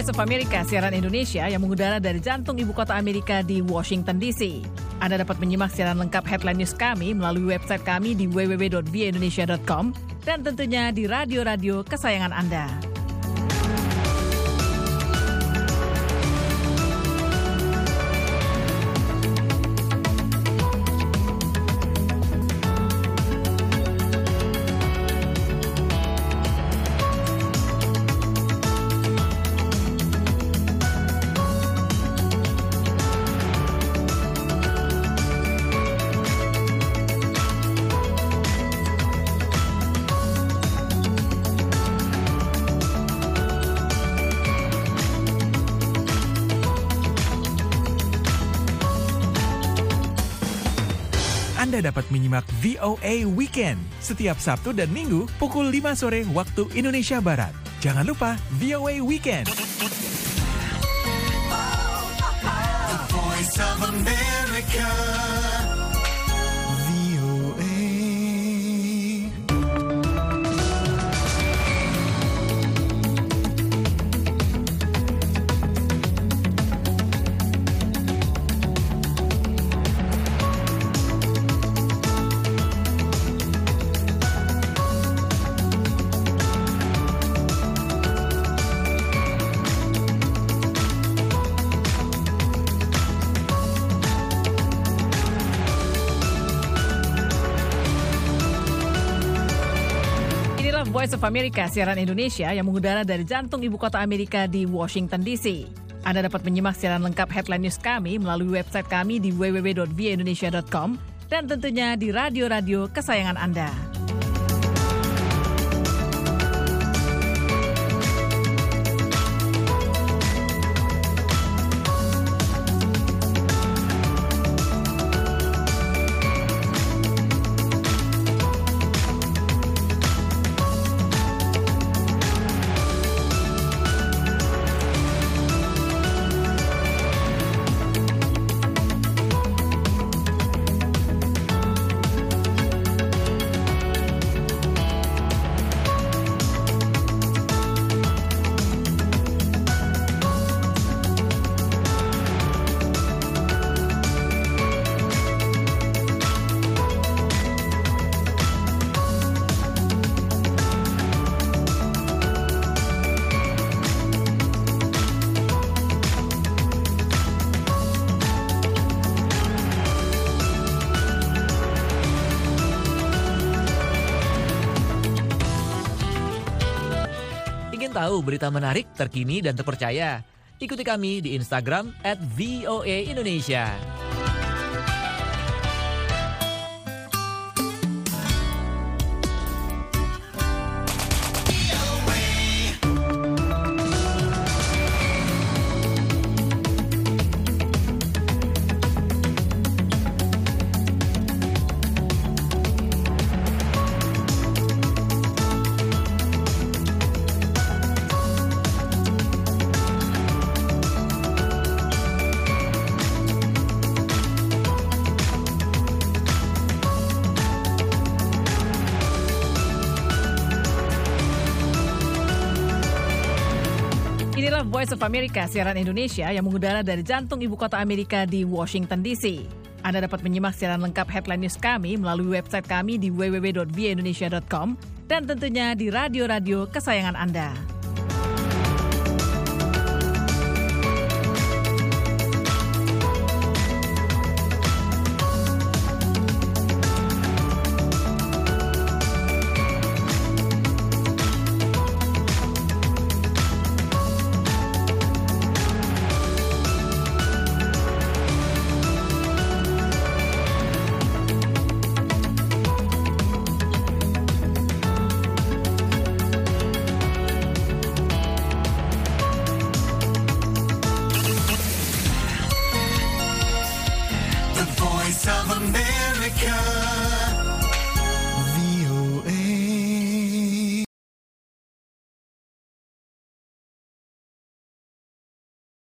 Voice of America, siaran Indonesia yang mengudara dari jantung ibu kota Amerika di Washington DC. Anda dapat menyimak siaran lengkap headline news kami melalui website kami di www.voaindonesia.com dan tentunya di radio-radio kesayangan Anda. Anda dapat menyimak VOA Weekend setiap Sabtu dan Minggu pukul 5 sore waktu Indonesia Barat. Jangan lupa VOA Weekend. The Voice of America. Voice of America, siaran Indonesia yang mengudara dari jantung ibu kota Amerika di Washington DC. Anda dapat menyimak siaran lengkap headline news kami melalui website kami di www.voaindonesia.com dan tentunya di radio-radio kesayangan Anda. Tahu berita menarik, terkini, dan terpercaya? Ikuti kami di Instagram @VOA_Indonesia. Inilah Voice of America, siaran Indonesia yang mengudara dari jantung ibu kota Amerika di Washington DC. Anda dapat menyimak siaran lengkap headline news kami melalui website kami di www.voaindonesia.com dan tentunya di radio-radio kesayangan Anda.